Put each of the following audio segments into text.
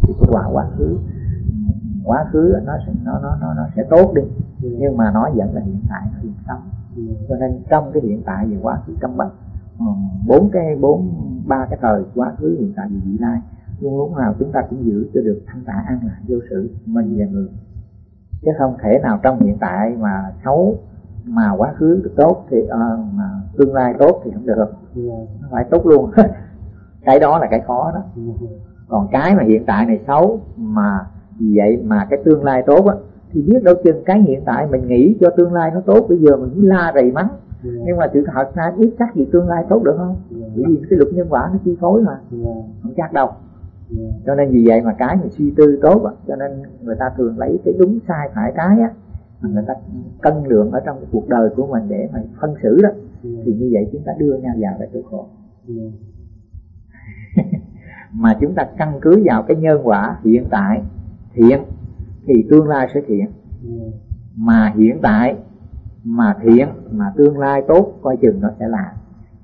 thì cái quá khứ nó sẽ tốt đi, nhưng mà nó vẫn là hiện tại, nó hiện sống. Cho nên trong cái hiện tại và quá khứ, trong ba cái thời quá khứ, hiện tại và vị lai, luôn lúc nào chúng ta cũng giữ cho được thanh thản an lạc vô sự mình và người, chứ không thể nào trong hiện tại mà xấu mà quá khứ được tốt thì mà tương lai tốt thì không được, nó phải tốt luôn. Cái đó là cái khó đó. Còn cái mà hiện tại này xấu mà vì vậy mà cái tương lai tốt á, thì biết đâu chừng cái hiện tại mình nghĩ cho tương lai nó tốt, bây giờ mình cứ la rầy mắng, nhưng mà sự thật ra biết chắc gì tương lai tốt được không? Bởi vì cái luật nhân quả nó chi phối mà, không chắc đâu. Cho nên vì vậy mà cái mình suy tư tốt á, cho nên người ta thường lấy cái đúng sai phải cái á, người ta cân lượng ở trong cái cuộc đời của mình để mà phân xử đó, thì như vậy chúng ta đưa nhau vào cái chỗ khổ. Mà chúng ta căn cứ vào cái nhân quả hiện tại thiện thì tương lai sẽ thiện, mà hiện tại mà thiện mà tương lai tốt coi chừng nó sẽ làm.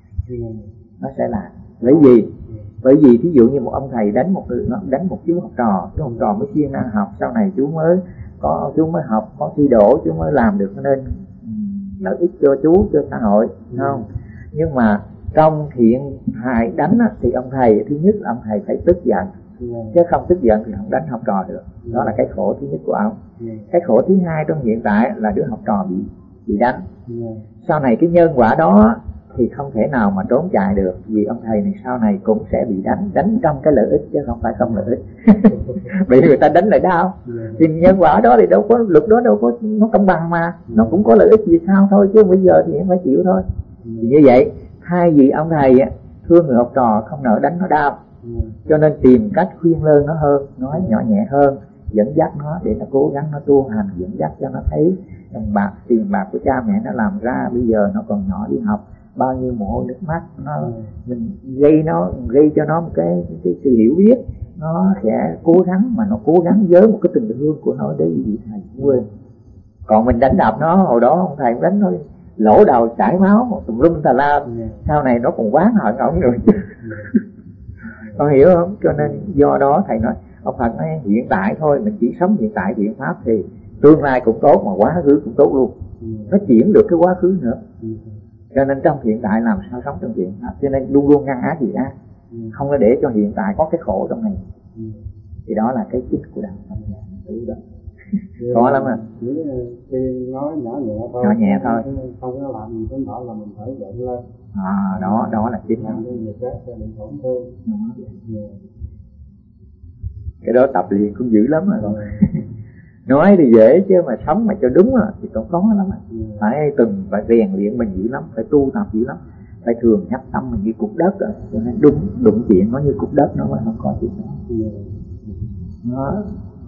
Bởi vì thí dụ như một ông thầy đánh một chú học trò, chú học trò mới siêng năng học, sau này chú mới học có thi đỗ, chú mới làm được nên lợi ích cho chú, cho xã hội, không? Nhưng mà trong thiện hại đánh á, thì ông thầy thứ nhất là ông thầy phải tức giận, chứ không tức giận thì không đánh học trò được. Đó là cái khổ thứ nhất của ông. Cái khổ thứ hai trong hiện tại là đứa học trò bị đánh. Sau này cái nhân quả đó thì không thể nào mà trốn chạy được, vì ông thầy này sau này cũng sẽ bị đánh trong cái lợi ích chứ không phải không lợi ích. Bị người ta đánh lại đau, thì nhân quả đó thì đâu có, luật đó đâu có, nó công bằng mà, nó cũng có lợi ích gì sao thôi, chứ bây giờ thì em phải chịu thôi. Thì như vậy thay vì ông thầy thương người học trò không nỡ đánh nó đau, cho nên tìm cách khuyên lơn nó hơn, nói nhỏ nhẹ hơn, dẫn dắt nó để nó cố gắng nó tu hành, dẫn dắt cho nó thấy tiền bạc của cha mẹ nó làm ra, bây giờ nó còn nhỏ đi học, bao nhiêu mồ hôi nước mắt, mình gây cho nó một cái sự hiểu biết, nó sẽ cố gắng, mà nó cố gắng với một cái tình thương của nó để vị thầy quên. Còn mình đánh đập nó, hồi đó ông thầy đánh nó lỗ đầu chảy máu tùm lum tà la, sau này nó còn oán hận ổng rồi. Con hiểu không? Cho nên do đó thầy nói, ông Phật nói hiện tại thôi, mình chỉ sống hiện tại thiện pháp thì tương lai cũng tốt mà quá khứ cũng tốt luôn, nó chuyển được cái quá khứ nữa. Cho nên trong hiện tại làm sao sống trong thiện pháp, cho nên luôn luôn ngăn ác gì ác, không có để cho hiện tại có cái khổ trong này. Thì đó là cái chính của đạo Phật đó. Khó lắm à. Khi nói nhỏ nhẹ thôi, không có làm gì đến nỗi là mình phải giận lên. Đó là chính. Làm cái việc khác cho mình tổn thương. Cái đó tập luyện cũng dữ lắm rồi. Nói thì dễ chứ mà sống mà cho đúng thì còn khó lắm. Phải phải rèn luyện mình dữ lắm, phải tu tập dữ lắm, phải thường nhắc tâm mình như cục đất cho nên đụng chuyện nó như cục đất nó mà không có chuyện đó.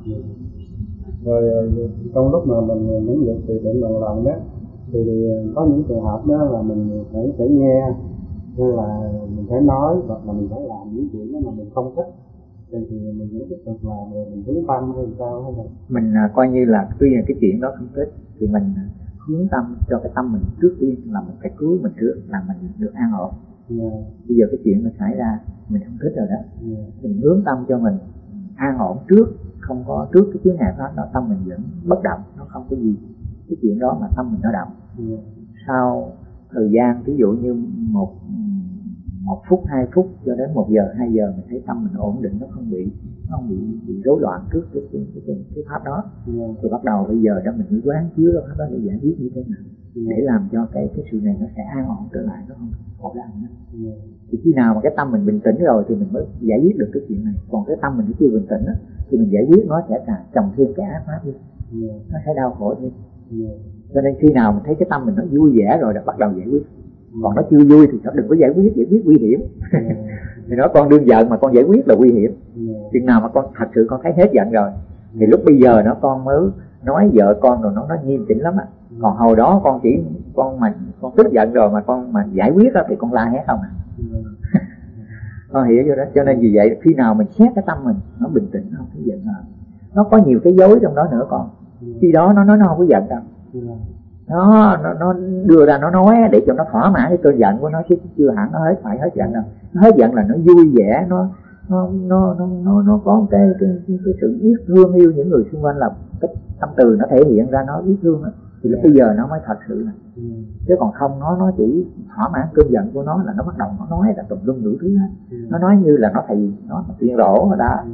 Rồi trong lúc mà mình những việc từ thiện bằng lòng đó, thì có những trường hợp đó là mình phải nghe, hay là mình phải nói, hoặc là mình phải làm những chuyện đó mà mình không thích, thì mình sẽ tiếp tục làm, rồi mình hướng tâm hay sao hay không? Mình coi như là tuy là cái chuyện đó không thích thì mình hướng tâm cho cái tâm mình trước tiên, là mình phải cứu mình trước, là mình được an ổn. Bây giờ cái chuyện nó xảy ra mình không thích rồi đó, mình hướng tâm cho mình an ổn trước, không có trước cái chướng ngại pháp đó tâm mình vẫn bất động, nó không có gì cái chuyện đó mà tâm mình nó động. Sau thời gian ví dụ như một phút 2 phút cho đến 1 giờ 2 giờ mình thấy tâm mình ổn định, nó không bị rối loạn trước cái pháp đó, thì bắt đầu bây giờ đó mình mới quán chiếu cái pháp đó để giải quyết như thế nào, để làm cho cái sự này nó sẽ an ổn trở lại, nó không khổ đau nữa. Thì khi nào mà cái tâm mình bình tĩnh rồi thì mình mới giải quyết được cái chuyện này. Còn cái tâm mình chưa bình tĩnh thì mình giải quyết nó sẽ chồng thêm cái ác pháp đi, nó sẽ đau khổ thêm. Cho nên khi nào mình thấy cái tâm mình nó vui vẻ rồi là bắt đầu giải quyết. Còn nó chưa vui thì đừng có giải quyết nguy hiểm. Thì nói con đương giận mà con giải quyết là nguy hiểm. Chừng nào mà con thật sự con thấy hết giận rồi thì lúc bây giờ con mới nói vợ con rồi nó nghiêm chỉnh lắm ạ. Còn hồi đó con tức giận rồi mà con mà giải quyết thì con la hét không à. Con hiểu vô đó. Cho nên vì vậy khi nào mình xét cái tâm mình nó bình tĩnh, nó không có giận nữa, nó có nhiều cái dối trong đó nữa con. Khi đó nó nói nó không có giận đâu, nó đưa ra nó nói để cho nó thỏa mãn cái cơn giận của nó, chứ chưa hẳn nó hết giận đâu. Nó hết giận là nó vui vẻ, nó có cái sự biết thương yêu những người xung quanh, là cái tâm từ nó thể hiện ra nó biết thương đó, thì lúc bây giờ nó mới thật sự là. Chứ còn không nó chỉ thỏa mãn cơn giận của nó là nó bắt đầu nó nói là tùm lum đủ thứ hết. Nó nói như là nó thầy nó tiên rổ rồi đó.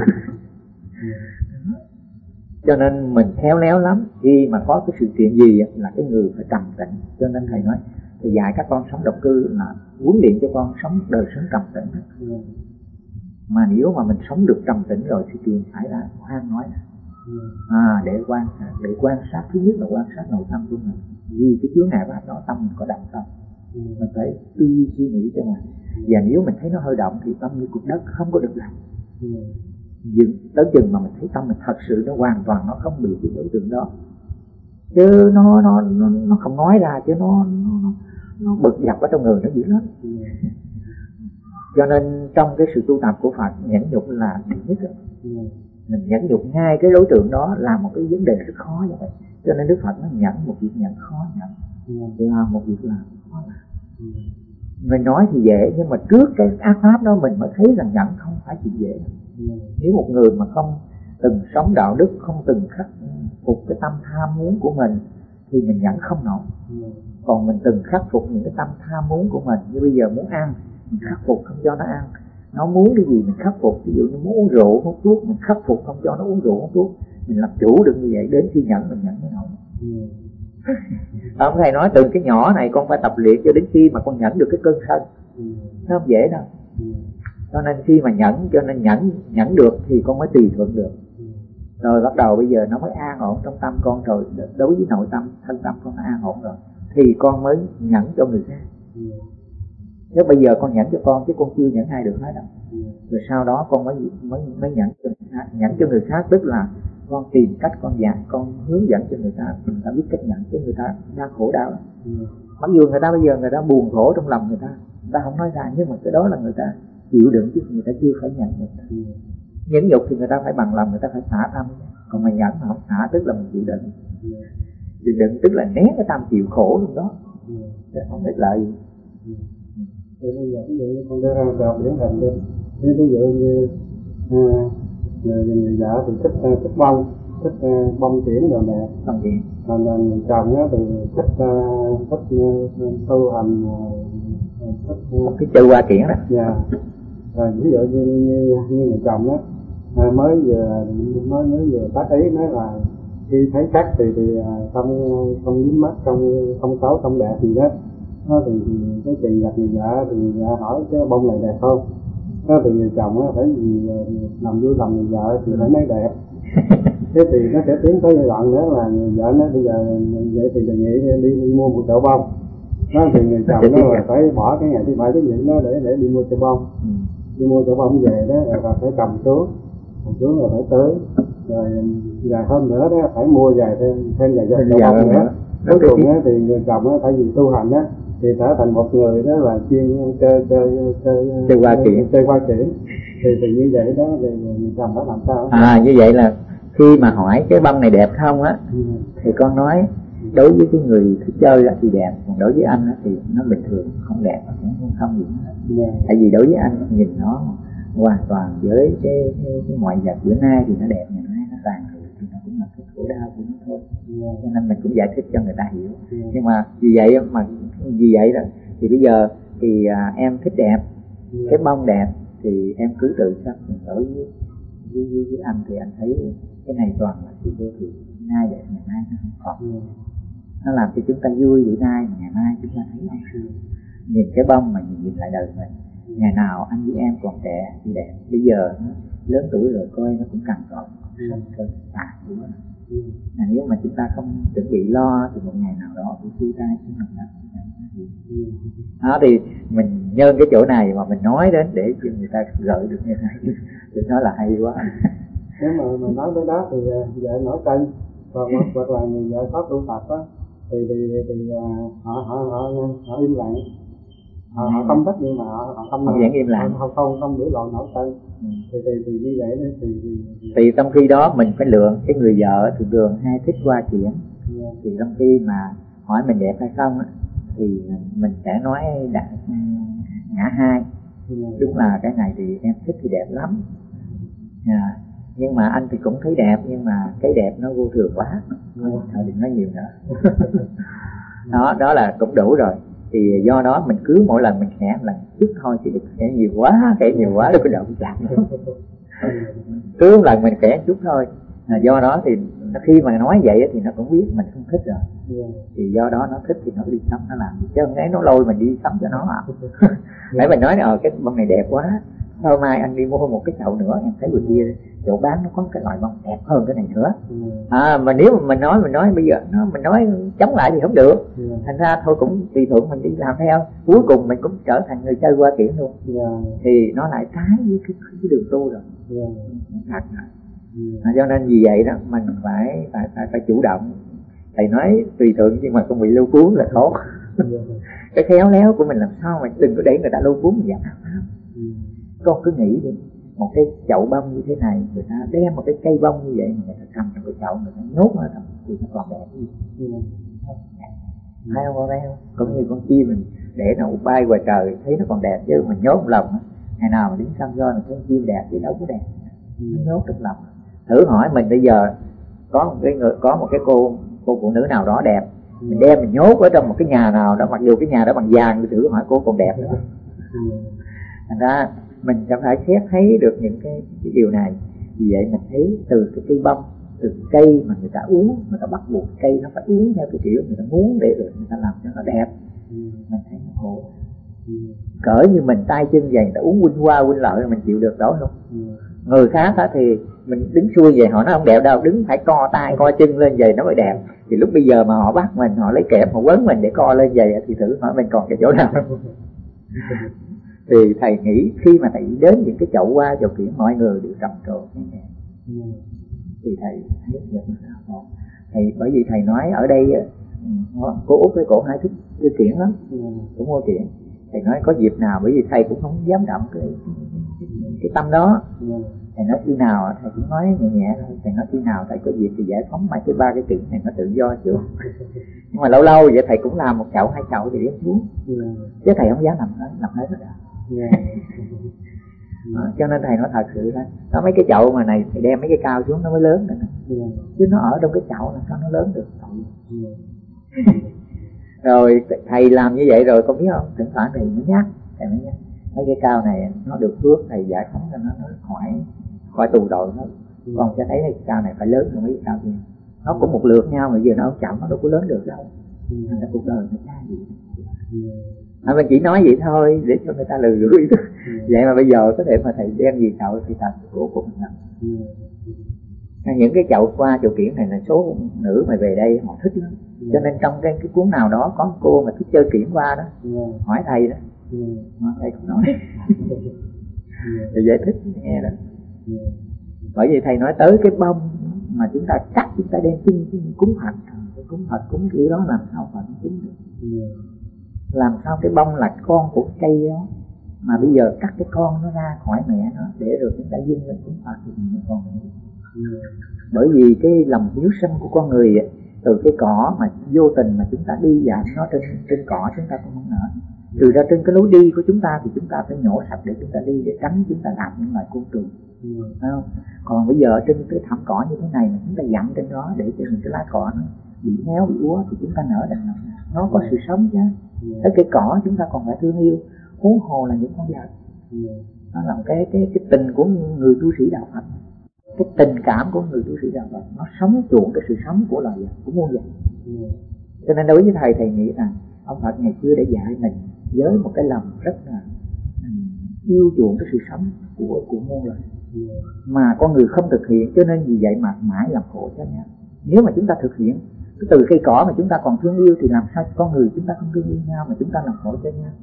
Cho nên mình khéo léo lắm, khi mà có cái sự chuyện gì là cái người phải trầm tĩnh. Cho nên thầy nói thì dạy các con sống độc cư là huấn luyện cho con sống đời sống trầm tĩnh. Mà nếu mà mình sống được trầm tĩnh rồi thì chuyện phải là khoan nói để quan sát. Thứ nhất là quan sát nội tâm của mình, vì cái chướng ngại pháp đó tâm mình có động không, mình phải tư duy suy nghĩ cho mình. Và nếu mình thấy nó hơi động thì tâm như cục đất không có được làm. Dừng tới chừng mà mình thấy tâm mình thật sự nó hoàn toàn nó không bị cái đối tượng đó, chứ nó không nói ra, chứ nó bực dọc ở trong người nó dữ lắm. Cho nên trong cái sự tu tập của Phật, nhẫn nhục là điều nhất rồi. Mình nhẫn nhục ngay cái đối tượng đó là một cái vấn đề rất khó như vậy. Cho nên Đức Phật nó nhẫn một việc nhẫn khó nhẫn, làm một việc làm khó làm. Mình nói thì dễ, nhưng mà trước cái ác pháp đó mình mới thấy rằng nhẫn không phải chuyện dễ. Nếu một người mà không từng sống đạo đức, không từng khắc phục cái tâm tham muốn của mình thì mình nhẫn không nổi. Còn mình từng khắc phục những cái tâm tham muốn của mình, như bây giờ muốn ăn mình khắc phục không cho nó ăn, nó muốn cái gì mình khắc phục. Ví dụ như muốn uống rượu hút thuốc, mình khắc phục không cho nó uống rượu hút thuốc. Mình làm chủ được như vậy, đến khi nhẫn mình nhẫn mới nổi. Ông thầy nói từ cái nhỏ này con phải tập luyện cho đến khi mà con nhẫn được cái cơn sân. Nó không dễ đâu. Cho nên khi mà cho nên nhẫn được thì con mới tùy thuận được. Rồi bắt đầu bây giờ nó mới an ổn trong tâm con rồi, đối với nội tâm, thân tâm con nó an ổn rồi thì con mới nhẫn cho người khác. Nếu bây giờ con nhẫn cho con chứ con chưa nhẫn ai được hết đâu. Rồi sau đó con mới nhẫn cho người khác. Nhẫn cho người khác tức là con tìm cách con dạy, con hướng dẫn cho người ta biết cách nhận, chứ người ta đang khổ đau. Mặc dù người ta bây giờ người ta buồn khổ trong lòng người ta không nói ra, nhưng mà cái đó là người ta chịu đựng chứ người ta chưa phải nhận được. Nhẫn nhục thì người ta phải bằng lòng, người ta phải xả tâm. Còn mà nhẫn mà không xả tức là mình chịu đựng. Chịu đựng tức là nén cái tâm chịu khổ luôn đó, chứ không được lợi gì. Bây giờ ví dụ như con đưa ra một điển hình đi, ví dụ như người vợ thì thích bông chuyển rồi nè, còn người chồng thì thích tu hành, cái chơi qua kiển đó. Dạ. Rồi ví dụ như người chồng đó mới vừa tác ý nói là khi thấy khách thì không dính mắt, không xấu không đẹp gì đó. Thì cái chuyện gặp người vợ thì người vợ hỏi cái bông này đẹp không? Thì người chồng phải gì làm vui lòng người vợ thì phải nói đẹp. Thế thì nó sẽ tiến tới giai đoạn nữa là người vợ nói bây giờ vậy thì đề nghị đi mua một chậu bông. Thì người chồng nó là phải bỏ cái ngày thứ bảy cái chuyện đó để đi mua chậu bông. Đi mua chậu bông về đó rồi phải cầm xuống rồi phải tới. Rồi vài hôm nữa đó phải mua vài thêm vài chậu bông nữa. Cuối cùng thì người chồng phải vì tu hành á thì trở thành một người đó là chuyên chơi qua kiển. Thì như vậy đó thì người chồng phải làm sao? Như vậy là khi mà hỏi cái bông này đẹp không á thì con nói đối với cái người thích chơi thì đẹp, còn đối với anh thì nó bình thường, không đẹp, không gì hết. Tại vì đối với anh nhìn nó hoàn toàn với cái ngoại vật bữa nay thì nó đẹp, ngày nay nó tàn thì nó cũng là cái khổ đau của nó thôi. Cho nên mình cũng giải thích cho người ta hiểu. Nhưng mà vì vậy đó thì bây giờ thì em thích đẹp, cái bông đẹp thì em cứ tự sắc. Đối với anh thì anh thấy cái này toàn là sự vô thường, nay đẹp ngày nay nó không còn. Nó làm cho chúng ta vui bữa nay mà ngày mai chúng ta thấy đau xương. Nhìn cái bông mà nhìn lại đời mình, ngày nào anh với em còn trẻ thì đẹp, bây giờ lớn tuổi rồi coi nó cũng càng còn cơn tàn của nó. Nếu mà chúng ta không chuẩn bị lo thì một ngày nào đó cũng suy tay xuống lòng đất. Đó thì mình nhân cái chỗ này mà mình nói đến để cho người ta gợi được như thế, thì nó là hay quá. Nếu mà mình nói tới đó thì vợ nổi cân, hoặc là người vợ có tu tập á thì họ im lặng, họ không thích nhưng mà họ không vẫn im lặng, không biểu lộ nổi cân. Thì như vậy đó thì trong khi đó mình phải lượng cái người vợ thường hay thích qua kiển. Thì trong khi mà hỏi mình đẹp hay không á thì mình sẽ nói ngã hai. Đúng là cái này thì em thích thì đẹp lắm. Nhưng mà anh thì cũng thấy đẹp, nhưng mà cái đẹp nó vô thường quá, thôi đừng nói nhiều nữa. Đó là cũng đủ rồi. Thì do đó mình cứ mỗi lần mình khẽ một lần chút thôi, thì đừng khẽ nhiều quá đừng có động chạm. Cứ một lần mình khẽ chút thôi. Do đó thì khi mà nói vậy thì nó cũng biết mình không thích rồi. Thì do đó nó thích thì nó đi sắm nó làm gì, chứ không lẽ nó lôi mình đi sắm cho nó à. Nãy mình nói cái bông này đẹp quá, thôi mai anh đi mua một cái chậu nữa, em thấy người kia chỗ bán nó có cái loại bông đẹp hơn cái này nữa. Mà nếu mà mình nói bây giờ mình nói chống lại thì không được. Thành ra thôi cũng tùy thuận mình đi làm theo, cuối cùng mình cũng trở thành người chơi qua kiển luôn. Thì nó lại trái với cái đường tu rồi. Thật. Cho nên vì vậy đó mình phải chủ động. Thầy nói tùy thuận nhưng mà không bị lôi cuốn là tốt. Cái khéo léo của mình làm sao mà đừng có để người ta lôi cuốn mình giảm. Con cứ nghĩ đi, một cái chậu bông như thế này, người ta đem một cái cây bông như vậy mà người ta cầm trong cái chậu, người ta nhốt nó thì nó còn đẹp gì. Hay không em? Cũng như con chim mình để nó bay ngoài trời thấy nó còn đẹp, chứ mình nhốt một lòng ngày nào mà đứng sân do là con chim đẹp chứ đâu có đẹp. Nó nhốt trong lòng. Thử hỏi mình bây giờ có một cái cô phụ nữ nào đó đẹp, mình đem mình nhốt ở trong một cái nhà nào đó, mặc dù cái nhà đó bằng vàng, thử hỏi cô còn đẹp nữa. Thành ra mình sẽ phải xét thấy được những cái điều này. Vì vậy mình thấy từ cái cây bông, từ cái cây mà người ta uống, người ta bắt buộc cây nó phải uống theo cái kiểu người ta muốn để rồi người ta làm cho nó đẹp. Mình thấy nó khổ. Cỡ như mình tay chân vậy, người ta uống huynh hoa huynh lợi mình chịu được đó không? Người khác á thì mình đứng xuôi vậy họ nói không đẹp đâu, đứng phải co tay co chân lên vậy nó mới đẹp. Thì lúc bây giờ mà họ bắt mình, họ lấy kẹp họ quấn mình để co lên vậy thì thử hỏi mình còn cái chỗ nào. Thì thầy nghĩ khi mà thầy đến những cái chậu hoa chậu kiển mọi người đều trầm trồ như vậy, thì thầy thấy được sao. Thầy bởi vì thầy nói ở đây cô Út với cổ hai thích chơi kiển lắm, cũng mua kiển. Thầy nói có dịp nào, bởi vì thầy cũng không dám động cái tâm đó. Thầy nói khi nào, thầy cũng nói nhẹ nhẹ thôi. Thầy nói khi nào thầy có dịp thì giải phóng mấy cái ba cái kiển này nó tự do chịu. Nhưng mà lâu lâu vậy thầy cũng làm một chậu hai chậu thì đem xuống, chứ thầy không dám làm hết rồi. Cho nên thầy nói thật sự là có mấy cái chậu mà này thầy đem mấy cái cao xuống nó mới lớn nữa. Chứ nó ở trong cái chậu là sao nó lớn được. Rồi thầy làm như vậy rồi con biết không, thỉnh thoảng thầy mới nhắc mấy cái cao này nó được phước, thầy giải phóng cho nó khỏi tù tội nó. Con sẽ thấy cái cao này phải lớn hơn mấy cái cao kia. Nó cũng một lượt nhau mà giờ nó chậm nó đâu có lớn được đâu. Thành ra cuộc đời nó ra gì. Mình chỉ nói vậy thôi để cho người ta lười lưỡi. Vậy mà bây giờ có thể mà thầy đem gì chậu thì thật của mình làm. Những cái chậu qua chậu kiển này là số nữ mà về đây họ thích lắm. Cho nên trong cái cuốn nào đó có cô mà thích chơi kiển qua đó, hỏi thầy đó, mà thầy cũng nói thì giải thích nghe đó. Bởi vì thầy nói tới cái bông mà chúng ta cắt, chúng ta đem cúng Phật cúng kiểu đó làm sao Phật cúng được. Làm sao cái bông là con của cây đó mà bây giờ cắt cái con nó ra khỏi mẹ nó để rồi chúng ta dâng lên cúng Phật thì mình còn nữa. Bởi vì cái lòng hiếu sinh của con người từ cái cỏ mà vô tình mà chúng ta đi dạo nó trên cỏ chúng ta cũng không nở. Từ ra trên cái lối đi của chúng ta thì chúng ta phải nhổ sạch để chúng ta đi, để tránh chúng ta đạp những loài côn trùng, phải không? Còn bây giờ trên cái thảm cỏ như thế này mà chúng ta dặm trên đó để cho những cái lá cỏ nó bị héo bị úa thì chúng ta nở được, nó có sự sống chứ. Cái cỏ chúng ta còn phải thương yêu, huống hồ là những con vật. Nó là cái tình của người tu sĩ đạo Phật, cái tình cảm của người tu sĩ đạo Phật, nó sống chuộng cái sự sống của loài vật, của muôn vật. Cho nên đối với thầy nghĩ rằng ông Phật ngày xưa để dạy mình với một cái lòng rất là yêu chuộng cái sự sống của muôn loài, mà con người không thực hiện, cho nên vì vậy mà mãi làm khổ cho nhau. Nếu mà chúng ta thực hiện từ cây cỏ mà chúng ta còn thương yêu thì làm sao con người chúng ta không thương yêu nhau mà chúng ta làm khổ cho nhau.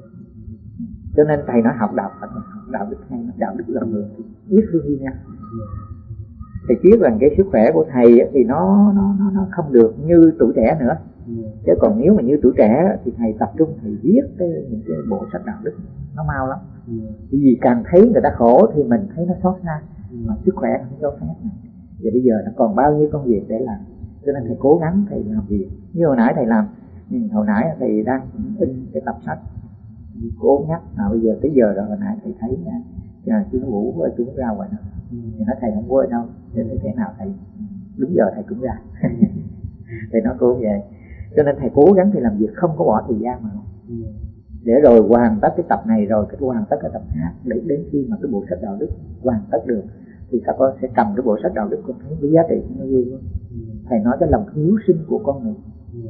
Cho nên thầy nói học đạo Phật, học đạo đức hay, đạo đức lòng người thì biết thương yêu nhau. Thầy biết rằng cái sức khỏe của thầy thì nó không được như tuổi trẻ nữa. Chứ còn nếu mà như tuổi trẻ thì thầy tập trung thầy viết những cái bộ sách đạo đức nó mau lắm. Vì càng thấy người ta khổ thì mình thấy nó xót xa, mà sức khỏe không cho phép này. Và bây giờ nó còn bao nhiêu công việc để làm, cho nên thầy cố gắng thầy làm việc. Như hồi nãy thầy làm, hồi nãy thầy đang in cái tập sách cố nhắc bây giờ tới giờ rồi, hồi nãy thầy thấy nha, chú Vũ với chú ra ngoài đó thì nói thầy không có ở đâu, để thấy thế nào thầy đúng giờ thầy cũng ra. Thầy nói cô vậy, cho nên thầy cố gắng thì làm việc không có bỏ thời gian mà, để rồi hoàn tất cái tập này rồi cái hoàn tất cái tập khác, để đến khi mà cái bộ sách đạo đức hoàn tất được thì các con sẽ cầm cái bộ sách đạo đức con thấy cái giá trị nó ghê quá. Thầy nói cái lòng hiếu sinh của con người.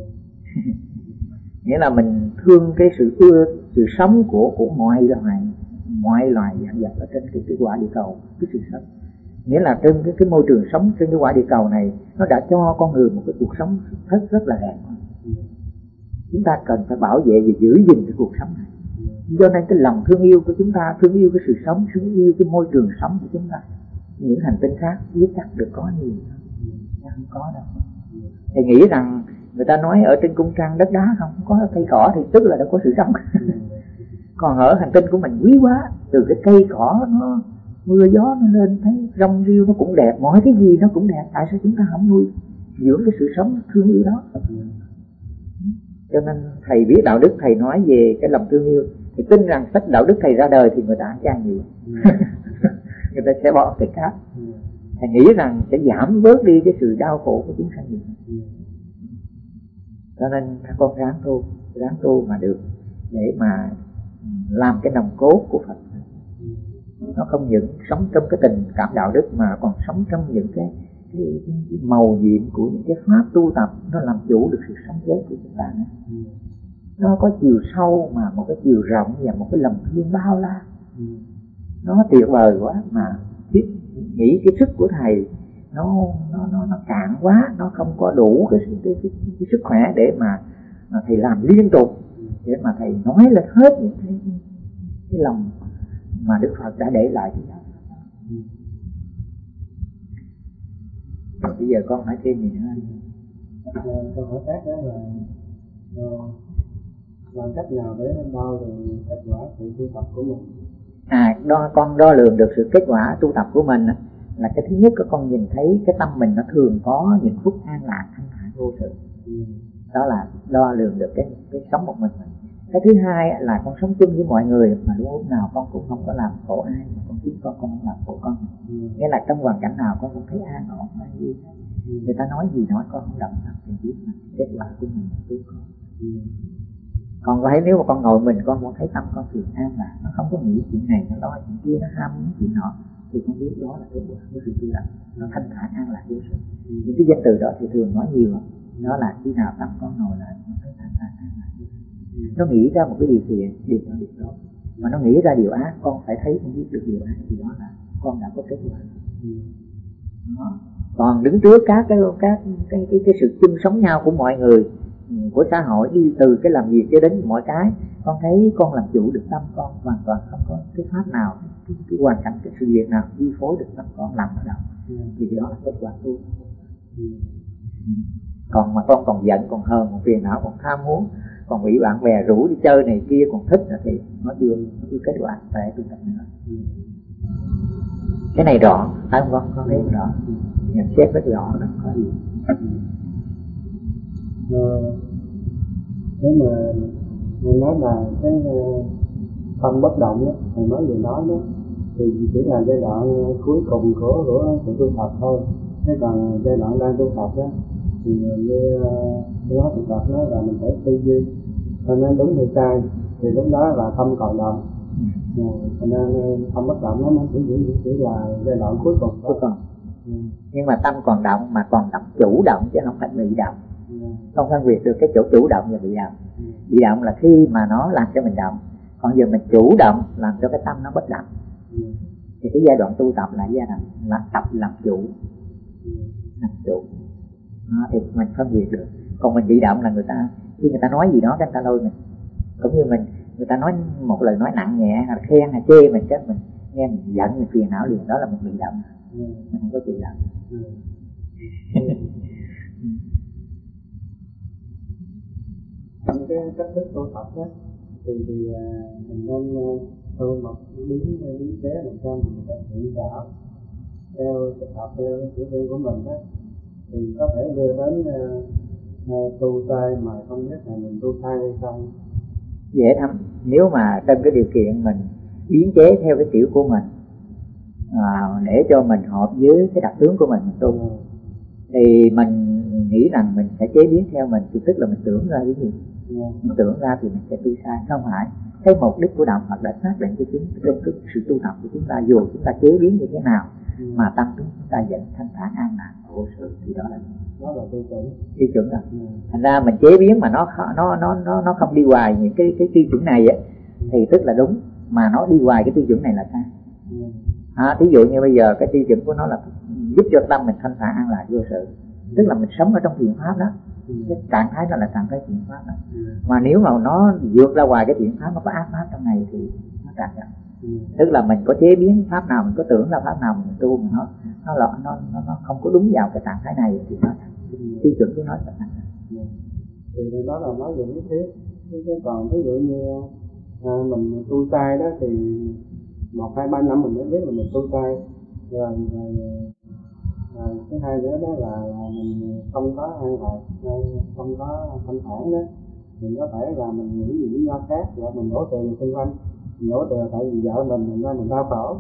Nghĩa là mình thương cái sự sống của mọi loài dạng vật ở trên cái quả địa cầu, cái sự sống. Nghĩa là trên cái môi trường sống trên cái quả địa cầu này, nó đã cho con người một cái cuộc sống rất là đẹp. Chúng ta cần phải bảo vệ và giữ gìn cái cuộc sống này. Do nên cái lòng thương yêu của chúng ta, thương yêu cái sự sống, thương yêu cái môi trường sống của chúng ta. Những hành tinh khác biết chắc được có nhiều, không có đâu. Thầy nghĩ rằng người ta nói ở trên cung trăng đất đá không có cây cỏ thì tức là đã có sự sống. Còn ở hành tinh của mình quý quá, từ cái cây cỏ nó mưa gió nó lên thấy rong riêu nó cũng đẹp, mọi cái gì nó cũng đẹp, tại sao chúng ta không nuôi dưỡng cái sự sống thương yêu đó? Cho nên thầy biết đạo đức, thầy nói về cái lòng thương yêu, thì tin rằng sách đạo đức thầy ra đời thì người ta ăn chay nhiều. Người ta sẽ bỏ cái khác. Thầy nghĩ rằng sẽ giảm bớt đi cái sự đau khổ của chúng sanh nhiều. Cho nên các con ráng tu mà được, để mà làm cái nòng cốt của Phật. Nó không những sống trong cái tình cảm đạo đức mà còn sống trong những cái màu nhiệm của những cái pháp tu tập, nó làm chủ được sự sống chết của chúng ta. Nó có chiều sâu mà một cái chiều rộng và một cái lòng thương bao la. Nó tuyệt vời quá, mà nghĩ cái sức của thầy nó cạn quá, nó không có đủ cái sức khỏe để mà thầy làm liên tục, để mà thầy nói lên hết những cái lòng mà Đức Phật đã để lại cho chúng ta. Rồi bây giờ con hỏi thêm gì nữa? Câu hỏi khác đó là làm cách nào để đo được kết quả sự tu tập của mình? Con đo lường được sự kết quả tu tập của mình là cái thứ nhất, con nhìn thấy cái tâm mình nó thường có những phút an lạc, thanh thản vô sự. Đó là đo lường được cái sống một mình. Cái thứ hai là con sống chung với mọi người mà lúc nào con cũng không có làm khổ ai, mà con chính con không làm khổ con. Nghĩa là trong hoàn cảnh nào con cũng thấy an ổn, vui. Người ta nói gì nói con không động tâm, thì biết là kết quả của mình là tu con. Còn thấy nếu mà con ngồi mình, con muốn thấy tâm con thường an lạc, nó không có nghĩ chuyện này nó lo chuyện kia, nó ham muốn chuyện nọ, thì con biết đó là kết quả của sự tu tập. Nó thanh thản an lạc vô sự. Những cái danh từ đó thì thường nói nhiều, đó là khi nào tâm con ngồi lại con thấy thanh thản an lạc vô sự. Nó nghĩ ra một cái điều thiện, điều tốt, mà nó nghĩ ra điều ác, con phải thấy con biết được điều ác, thì đó là con đã có kết quả. Đó. Còn đứng trước các cái sự chung sống nhau của mọi người, của xã hội, đi từ cái làm việc cho đến mọi cái, con thấy con làm chủ được tâm con, hoàn toàn không có cái pháp nào, cái hoàn cảnh, cái sự việc nào chi phối được tâm con làm ở đâu, thì đó là kết quả tu. Còn mà con còn giận, còn hờn, còn phiền não, còn tham muốn, còn bị bạn bè rủ đi chơi này kia còn thích nữa, thì nó chưa kết quả tại tu tập nữa. Cái này rõ, phải không con thấy rõ, nhận xét rất rõ là có gì. Nếu mà mình nói là cái tâm bất động đó, thầy nói về đó thì chỉ là giai đoạn cuối cùng của sự tu tập thôi. Thế còn giai đoạn đang tu tập đó thì như nói tu tập đó là mình phải tư duy cho nên đúng hay sai, thì lúc đó là tâm còn động. Cho nên tâm bất động nó chỉ là giai đoạn cuối cùng thôi. Nhưng mà tâm còn động, mà còn động chủ động chứ không phải bị động. Không phân biệt được cái chỗ chủ động và bị động. Bị động là khi mà nó làm cho mình động, còn giờ mình chủ động làm cho cái tâm nó bất động. Thì cái giai đoạn tu tập là giai đoạn là tập làm chủ. Đó, thì mình phân biệt được. Còn mình bị động là khi người ta nói gì đó cái người ta lôi mình. Cũng như người ta nói một lời nói nặng nhẹ, hay khen hay chê mình, mình nghe mình giận, mình phiền não liền, đó là mình bị động. Mình không có chủ động. Trong cái cách thức tu tập đó thì mình nên tu một biến chế làm sao mình cách hiện đạo theo cái chỉ huy của mình đó, thì có thể đưa đến tu sai mà không biết là mình tu sai hay không. Dễ lắm, nếu mà trong cái điều kiện mình biến chế theo cái kiểu của mình để cho mình hợp với cái đặc tướng của mình tu, thì mình nghĩ rằng mình sẽ chế biến theo mình, thì tức là mình tưởng ra cái gì, mình tưởng ra thì mình sẽ tu sai. Không phải, cái mục đích của đạo Phật đã xác định cho chúng trong cái sự tu tập của chúng ta, dù chúng ta chế biến như thế nào mà tâm chúng ta vẫn thanh thản an lạc vô sự, thì đó là tiêu chuẩn rồi. Thành ra mình chế biến mà nó không đi hoài những cái tiêu chuẩn này á, thì tức là đúng, mà nó đi hoài cái tiêu chuẩn này là sai. Ví dụ như bây giờ cái tiêu chuẩn của nó là giúp cho tâm mình thanh thản an lạc vô sự, tức là mình sống ở trong thiện pháp đó, cái trạng thái đó là trạng thái thiện pháp đó. Mà nếu mà nó vượt ra ngoài cái thiện pháp, nó có ác pháp trong này thì nó tràn ra. Tức là mình có chế biến pháp nào, mình có tưởng ra pháp nào mình tu, mà nó không có đúng vào cái trạng thái này thì nó tiêu chuẩn của nó sẽ thành ra. Thì đó là nói về lý thuyết. Chứ còn ví dụ như mình tu sai đó thì 1, 2, 3 năm mình mới biết là mình tu sai. Rồi cái hai nữa đó là mình không có an lạc, không có thanh thản đó, mình có thể là mình nghĩ gì lý do khác, rồi mình đổ thừa xung quanh, mình đổ thừa tại vì vợ mình đau khổ.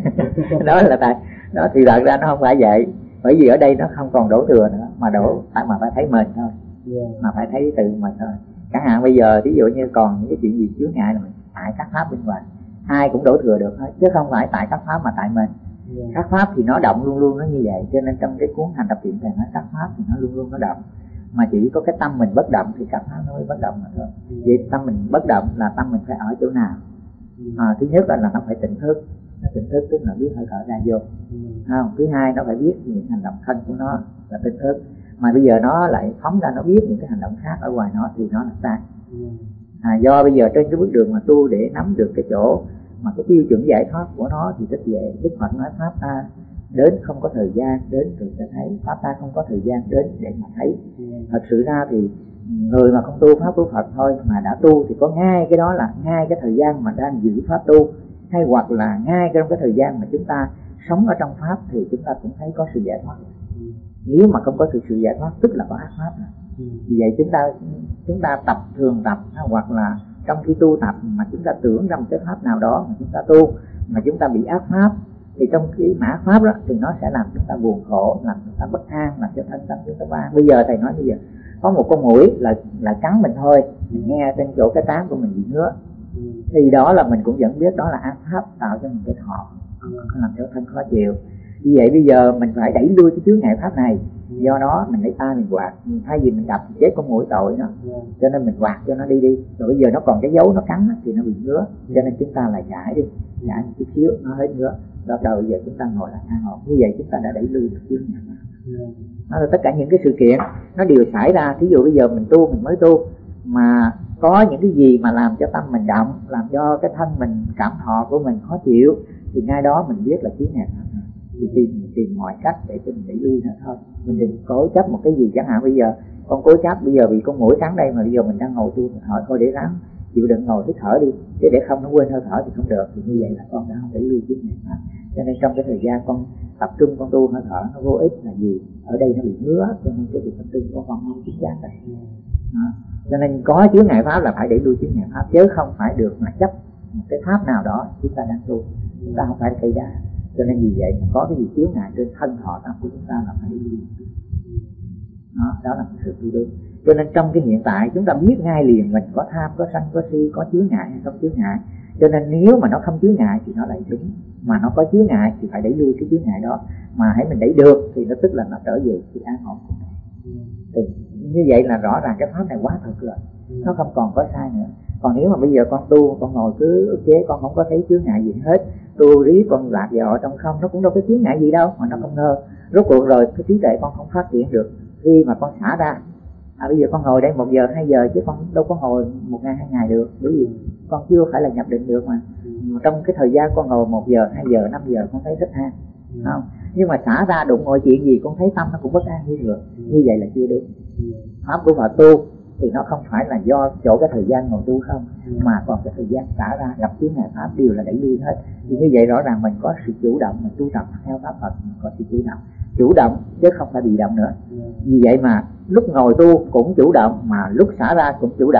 Đó là tại đó, thì thật ra nó không phải vậy, bởi vì ở đây nó không còn đổ thừa nữa, mà mà phải thấy mình thôi, mà phải thấy tự mình thôi. Chẳng hạn bây giờ ví dụ như còn những cái chuyện gì chướng ngại là mình tại các pháp bên ngoài, ai cũng đổ thừa được hết, chứ không phải tại các pháp mà tại mình. Các pháp thì nó động luôn luôn nó như vậy, cho nên trong cái cuốn Hành Tập Thiện Thầy nói các pháp thì nó luôn luôn nó động, mà chỉ có cái tâm mình bất động thì các pháp nó mới bất động mà thôi. Vậy tâm mình bất động là tâm mình phải ở chỗ nào? Thứ nhất là nó phải tỉnh thức, nó tỉnh thức tức là biết hơi thở ra vô. Thứ hai nó phải biết những hành động thân của nó là tỉnh thức, mà bây giờ nó lại phóng ra nó biết những cái hành động khác ở ngoài nó thì nó là sai. Do bây giờ trên cái bước đường mà tu để nắm được cái chỗ mà cái tiêu chuẩn giải thoát của nó thì rất dễ. Đức Phật nói pháp ta đến không có thời gian, đến rồi sẽ thấy. Pháp ta không có thời gian đến để mà thấy. Thật sự ra thì người mà không tu pháp của Phật thôi mà đã tu thì có ngay cái đó là ngay cái thời gian mà đang giữ pháp tu, hay hoặc là ngay trong cái thời gian mà chúng ta sống ở trong pháp thì chúng ta cũng thấy có sự giải thoát. Nếu mà không có sự giải thoát tức là có ác pháp. Vì vậy chúng ta thường tập hoặc là trong khi tu tập mà chúng ta tưởng ra một cái pháp nào đó mà chúng ta tu mà chúng ta bị ác pháp, thì trong cái mã pháp đó thì nó sẽ làm chúng ta buồn khổ, làm chúng ta bất an, làm cho thân tâm chúng ta bất an. Bây giờ thầy nói bây giờ có một con muỗi là cắn mình thôi, mình nghe trên chỗ cái trán của mình bị ngứa, thì đó là mình cũng vẫn biết đó là ác pháp tạo cho mình cái thọ, làm cho thân khó chịu. Vì vậy bây giờ mình phải đẩy lui cái chướng ngại pháp này. Do đó mình lấy tay mình quạt, thay vì mình đập thì chết con muỗi tội nó, cho nên mình quạt cho nó đi. Rồi bây giờ nó còn cái dấu nó cắn thì nó bị ngứa, cho nên chúng ta lại giải một chút xíu nó hết ngứa. Đó rồi giờ chúng ta ngồi lại an ổn. Như vậy chúng ta đã đẩy lui được chướng ngại. Đó là tất cả những cái sự kiện nó đều xảy ra. Thí dụ bây giờ mình mới tu mà có những cái gì mà làm cho tâm mình động, làm cho cái thân mình cảm thọ của mình khó chịu, thì ngay đó mình biết là chướng ngại. Thì tìm mọi cách để cho mình đẩy lui nó thôi. Mình đừng cố chấp một cái gì. Chẳng hạn bây giờ con cố chấp bây giờ bị con muỗi cắn đây, mà bây giờ mình đang ngồi tu mình hỏi thôi để ráng chịu đựng ngồi hít thở đi, chứ để không nó quên hơi thở thì không được. Thì như vậy là con đã không đẩy lui chướng ngại. Cho nên trong cái thời gian con tập trung con tu hơi thở nó vô ích là gì? Ở đây nó bị ngứa, cho nên cái việc tập trung của con không chính xác đây. Cho nên có chướng ngại pháp là phải đẩy lui chướng ngại pháp, chứ không phải được mà chấp một cái pháp nào đó chúng ta đang tu. Chúng ta không phải là cây đa. Cho nên vì vậy mà có cái gì chướng ngại trên thân thọ tâm của chúng ta là phải đi. Đó là sự tu đúng. Cho nên trong cái hiện tại chúng ta biết ngay liền mình có tham, có sân, có si, có chướng ngại hay không chướng ngại. Cho nên nếu mà nó không chướng ngại thì nó lại đúng, mà nó có chướng ngại thì phải đẩy lui cái chướng ngại đó. Mà hãy mình đẩy được thì nó tức là nó trở về sự an ổn của mình. Thì như vậy là rõ ràng cái pháp này quá thật rồi, nó không còn có sai nữa. Còn nếu mà bây giờ con tu, con ngồi cứ ức chế, con không có thấy chướng ngại gì hết, tu rí con lạc vào trong không, nó cũng đâu có chướng ngại gì đâu, mà nó không ngờ. Rốt cuộc rồi cái trí tuệ con không phát triển được khi mà con xả ra. Bây giờ con ngồi đây 1 giờ 2 giờ chứ con đâu có ngồi 1 ngày 2 ngày được, bởi vì con chưa phải là nhập định được mà. Trong cái thời gian con ngồi 1 giờ 2 giờ 5 giờ con thấy thích an, không? Nhưng mà xả ra đụng ngồi chuyện gì con thấy tâm nó cũng bất an như thường. Như vậy là chưa đúng. Pháp của Phật tu thì nó không phải là do chỗ cái thời gian ngồi tu không, mà còn cái thời gian xả ra gặp chướng ngại pháp đều là đẩy lui hết. Thì như vậy rõ ràng mình có sự chủ động, mình tu tập theo pháp Phật mình có sự chủ động chứ không phải bị động nữa. Vì vậy mà lúc ngồi tu cũng chủ động, mà lúc xả ra cũng chủ động.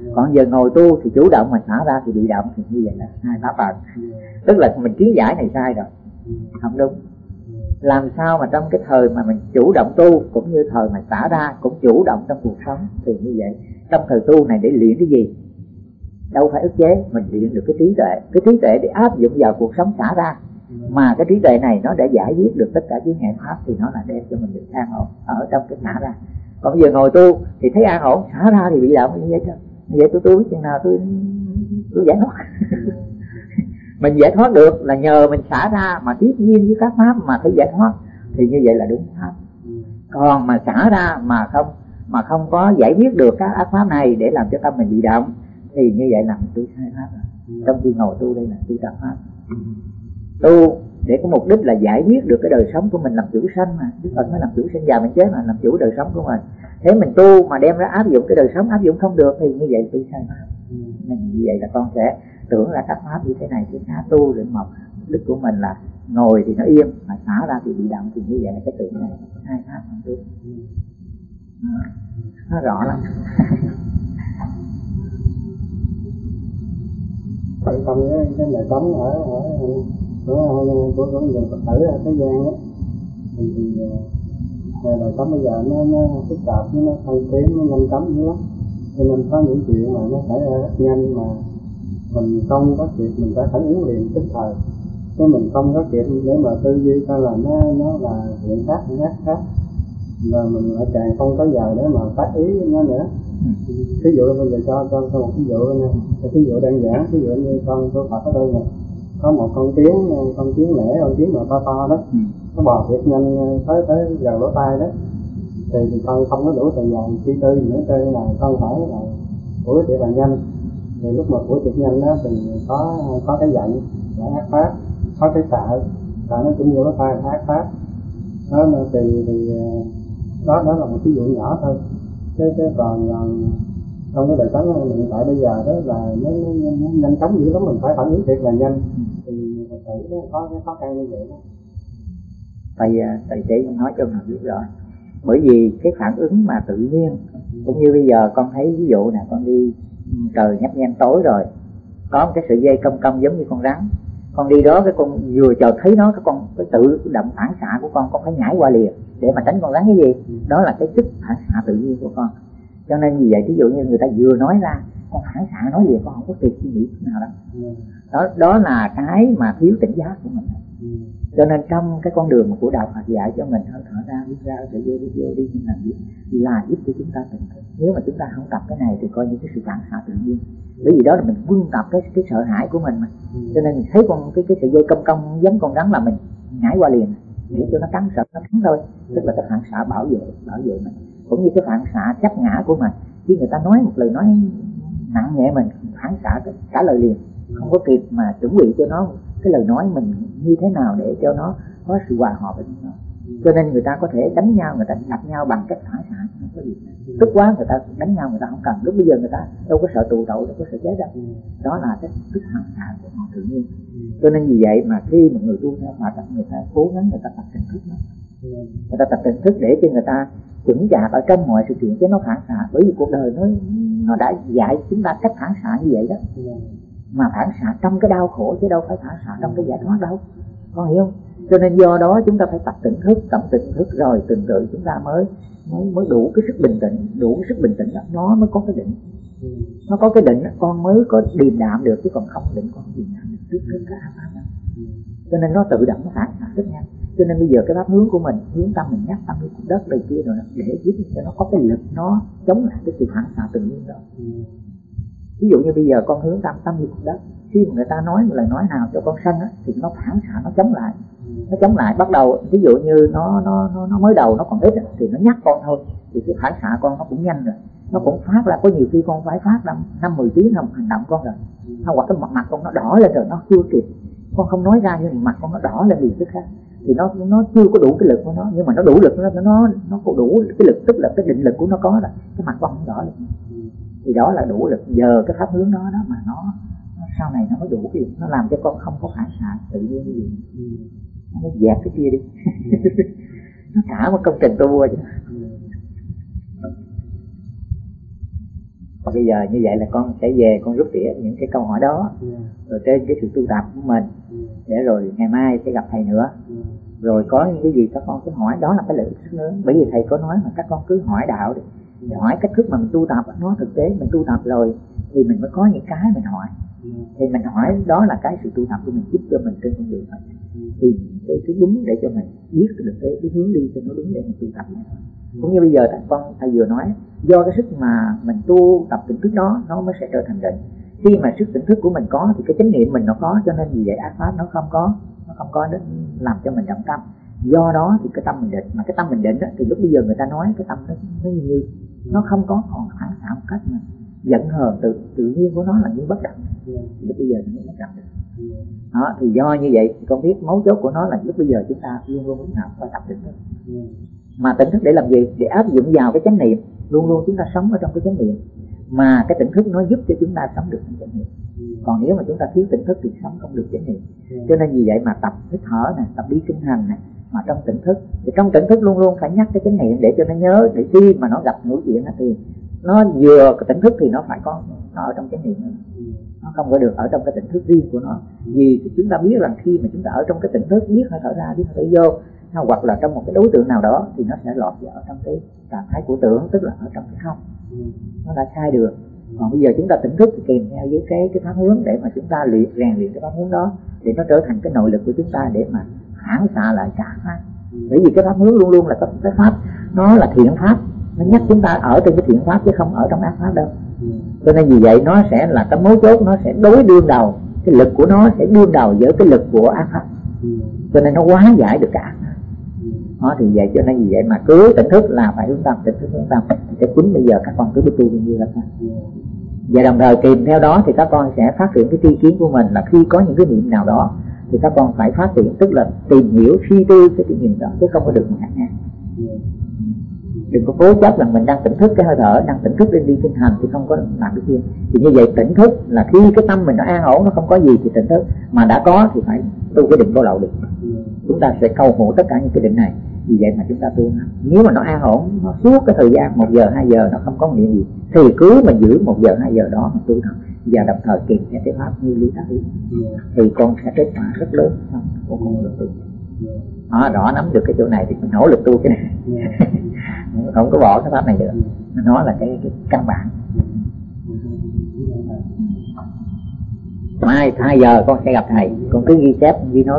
Còn giờ ngồi tu thì chủ động mà xả ra thì bị động, thì như vậy là hai pháp phần. Tức là mình kiến giải này sai rồi, không đúng. Làm sao mà trong cái thời mà mình chủ động tu cũng như thời mà xả ra cũng chủ động trong cuộc sống, thì như vậy trong thời tu này để luyện cái gì? Đâu phải ức chế, mình luyện được cái trí tuệ. Cái trí tuệ để áp dụng vào cuộc sống xả ra. Mà cái trí tuệ này nó đã giải quyết được tất cả chướng ngại pháp, thì nó là đem cho mình được an ổn ở trong cái xả ra. Còn bây giờ ngồi tu thì thấy an ổn, xả ra thì bị động như vậy thôi. Vậy tôi biết chừng nào tôi giải thoát. Mình giải thoát được là nhờ mình xả ra mà tiếp duyên với các pháp mà thấy giải thoát, thì như vậy là đúng pháp. Còn mà xả ra mà không có giải quyết được các ác pháp này để làm cho tâm mình bị động, thì như vậy là mình tu sai pháp rồi. Trong khi ngồi tu đây là tu trật pháp. Tu để có mục đích là giải quyết được cái đời sống của mình, làm chủ sanh mà. Đức Phật mới làm chủ sinh già bệnh chết mà, làm chủ đời sống của mình. Thế mình tu mà đem ra áp dụng cái đời sống, áp dụng không được thì như vậy tu sai pháp. Nên như vậy là con sẽ tưởng là các pháp như thế này chứ khá tu luyện mộc. Mục đích của mình là ngồi thì nó yên, mà xả ra thì bị động, thì như vậy là cái tưởng này hai pháp không tu. Nó rõ lắm. Trong cái đời sống của người Phật tử ở thế gian á, thì đời sống bây giờ nó phức tạp, nó thăng tiến, nó nhanh chóng dữ lắm. Cho nên có những chuyện mà nó xảy ra rất nhanh mà mình không có kịp, mình phải phản ứng liền tức thời. Chứ mình không có kịp để mà tư duy coi là nó là chuyện khác, ác khác, và mình lại càng không có giờ để mà phát ý nó nữa. Ví dụ bây giờ cho một ví dụ nha, ví dụ đơn giản, ví dụ như con Phật ở đây nè, có một con kiến lẻ, con kiến mà to đó, nó bò thiệt nhanh tới gần lỗ tai đó, thì con không có đủ thời gian suy tư gì nữa, cho nên là con phải là đuổi thiệt là nhanh. Thì lúc mà đuổi thiệt nhanh đó thì có cái giận là ác pháp, có cái sợ nó cũng vô lỗ tai là ác pháp. Đó thì đó là một ví dụ nhỏ thôi. Chứ còn trong cái đời sống hiện tại bây giờ đó là nó nhanh chóng dữ lắm, mình phải phản ứng thiệt là nhanh, thì Phật tử nó có cái khó khăn như vậy đó. Thầy sẽ nói cho mình biết rồi. Bởi vì cái phản ứng mà tự nhiên, cũng như bây giờ con thấy ví dụ nè, con đi trời nhấp nhem tối rồi, có một cái sợi dây cong giống như con rắn, con đi đó, cái con vừa chờ thấy nó, cái tự động phản xạ của con phải nhảy qua liền để mà tránh con rắn. Cái gì đó là cái sức phản xạ tự nhiên của con. Cho nên vì vậy, ví dụ như người ta vừa nói ra, con phản xạ nói liền, con không có kịp suy nghĩ nào đâu. Đó là cái mà thiếu tỉnh giác của mình. Cho nên trong cái con đường của đạo Phật dạy cho mình hơi thở ra, đi ra, thở vô, đi làm gì là giúp cho chúng ta tỉnh thức. Nếu mà chúng ta không tập cái này thì coi như cái sự phản xạ tự nhiên. Bởi vì đó là mình quân tập cái sợ hãi của mình mà. Cho nên mình thấy cái sợi dây cong giống con rắn là mình nhảy qua liền để cho nó cắn, sợ nó cắn thôi. Tức là cái phản xạ bảo vệ mình. Cũng như cái phản xạ chấp ngã của mình, khi người ta nói một lời nói nặng nhẹ mình phản xạ trả lời liền, không có kịp mà chuẩn bị cho nó cái lời nói mình như thế nào để cho nó có sự hòa hợp với nó. Cho nên người ta có thể đánh nhau, người ta đập nhau bằng cách phản xạ, không có gì. Tức quá người ta đánh nhau, người ta không cần. Lúc bây giờ người ta đâu có sợ tù tội, đâu có sợ chết đâu. Đó là cái tức phản xạ của họ tự nhiên. Cho nên vì vậy mà khi một người tu theo Phật, người ta cố gắng người ta tập tỉnh thức nó. Người ta tập tỉnh thức để cho người ta chững chạc ở trong mọi sự kiện chứ nó phản xạ. Bởi vì cuộc đời nó đã dạy chúng ta cách phản xạ như vậy đó. Mà phản xạ trong cái đau khổ chứ đâu phải phản xạ trong cái giải thoát đâu, con hiểu không? Cho nên do đó chúng ta phải tập tỉnh thức rồi từ từ chúng ta mới đủ cái sức bình tĩnh, đó nó mới có cái định. Nó có cái định con mới có điềm đạm được, chứ còn không định con không điềm đạm được trước cái áp pháp đó. Cho nên nó tự động nó phản xạ rất nhanh. Cho nên bây giờ cái pháp hướng của mình, hướng tâm mình nhắc tâm đi cuộc đất đây kia rồi để giúp cho nó có cái lực nó chống lại cái sự phản xạ tự nhiên đó. Ví dụ như bây giờ con hướng tâm đi cuộc đất, khi mà người ta nói một lời nói nào cho con sân á, thì nó phản xạ nó chống lại, bắt đầu ví dụ như nó mới đầu nó còn ít á, thì nó nhắc con thôi, thì cái phản xạ con nó cũng nhanh rồi, nó cũng phát ra. Có nhiều khi con phải phát 5-10 tiếng là một hành động con rồi, hoặc cái mặt con nó đỏ lên rồi, nó chưa kịp, con không nói ra nhưng mặt con nó đỏ lên liền tức khác, thì nó chưa có đủ cái lực của nó, nhưng mà nó đủ lực, nó có đủ cái lực, tức là cái định lực của nó có rồi, cái mặt con không đỏ lên, thì đó là đủ lực. Giờ cái pháp hướng đó mà nó sau này nó mới đủ cái lực, nó làm cho con không có phản xạ tự nhiên cái gì, nó dẹp cái kia đi. Nó cả một công trình tu chứ. Bây giờ như vậy là con sẽ về con rút tỉa những cái câu hỏi đó, rồi trên cái sự tu tập của mình, để rồi ngày mai sẽ gặp thầy nữa. Rồi có những cái gì các con cứ hỏi, đó là cái lợi ích rất lớn. Bởi vì thầy có nói mà các con cứ hỏi đạo đi, hỏi cách thức mà mình tu tập, nó thực tế mình tu tập rồi thì mình mới có những cái mình hỏi. Thì mình hỏi đó là cái sự tu tập của mình, giúp cho mình trên con đường này tìm cái đúng để cho mình biết được cái hướng đi cho nó đúng để mình tu tập này. Cũng như bây giờ thầy vừa nói, do cái sức mà mình tu tập tỉnh thức đó nó mới sẽ trở thành định. Khi mà sức tỉnh thức của mình có thì cái chánh niệm mình nó có, cho nên vì vậy ác pháp nó không có đến làm cho mình động tâm. Do đó thì cái tâm mình định, mà cái tâm mình định đó, thì lúc bây giờ người ta nói cái tâm nó như nó không có còn phản xạ một cách mà giận hờn, tự nhiên của nó là như bất động. Lúc bây giờ nó mới bất động được. Đó, thì do như vậy thì con biết mấu chốt của nó là lúc bây giờ chúng ta luôn luôn lúc nào phải tập tỉnh thức. Mà tỉnh thức để làm gì? Để áp dụng vào cái chánh niệm. Luôn luôn chúng ta sống ở trong cái chánh niệm, mà cái tỉnh thức nó giúp cho chúng ta sống được trong chánh niệm. Còn nếu mà chúng ta thiếu tỉnh thức thì sống không được chánh niệm. Cho nên vì vậy mà tập hít thở này, tập đi kinh hành này, mà trong tỉnh thức thì trong tỉnh thức luôn luôn phải nhắc cái chánh niệm để cho nó nhớ, để khi mà nó gặp ngũ chuyện thì nó vừa cái tỉnh thức thì nó phải có nó ở trong chánh niệm nữa. Nó không có được ở trong cái tỉnh thức riêng của nó. Vì chúng ta biết rằng khi mà chúng ta ở trong cái tỉnh thức, biết hơi thở ra, biết hơi thở vô, hoặc là trong một cái đối tượng nào đó thì nó sẽ lọt vào ở trong cái trạng thái của tưởng, tức là ở trong cái không. Nó đã sai được. Còn bây giờ chúng ta tỉnh thức thì kèm theo với cái pháp hướng để mà chúng ta rèn luyện cái pháp hướng đó để nó trở thành cái nội lực của chúng ta để mà phản xạ lại cả pháp. Bởi vì cái pháp hướng luôn luôn là cái pháp, nó là thiện pháp, nó nhắc chúng ta ở trên cái thiện pháp chứ không ở trong ác pháp đâu. Cho nên vì vậy nó sẽ là cái mấu chốt, nó sẽ đối đương đầu, cái lực của nó sẽ đương đầu với cái lực của ác pháp, cho nên nó hóa giải được cả. Đó thì vậy, cho nên vì vậy mà cứ tỉnh thức là phải hướng tâm, tỉnh thức hướng tâm. Thì chính bây giờ các con cứ biết tu như vậy thôi. Và đồng thời kèm theo đó thì các con sẽ phát triển cái tri kiến của mình, là khi có những cái niệm nào đó thì các con phải phát triển, tức là tìm hiểu suy tư cái niệm đó, chứ không có được mà ngắt ngang. Đừng có cố chấp là mình đang tỉnh thức cái hơi thở, đang tỉnh thức đi kinh hành thì không có làm được gì. Thì như vậy tỉnh thức là khi cái tâm mình nó an ổn, nó không có gì thì tỉnh thức, mà đã có thì phải tu cái định vô lậu được. Chúng ta sẽ cầu ngộ tất cả những cái định này. Vì vậy mà chúng ta tu. Nếu mà nó an ổn, nó suốt cái thời gian 1 giờ 2 giờ nó không có niệm gì, thì cứ mà giữ 1 giờ 2 giờ đó mà tu thật. Và đồng thời kèm theo cái pháp như lý tác ý, thì con sẽ kết quả rất lớn của con được tu. Rõ nắm được cái chỗ này thì mình nỗ lực tu cái này. Không có bỏ cái pháp này được. Nó là cái căn bản. Mai 2 giờ con sẽ gặp thầy, con cứ ghi chép, ghi nói.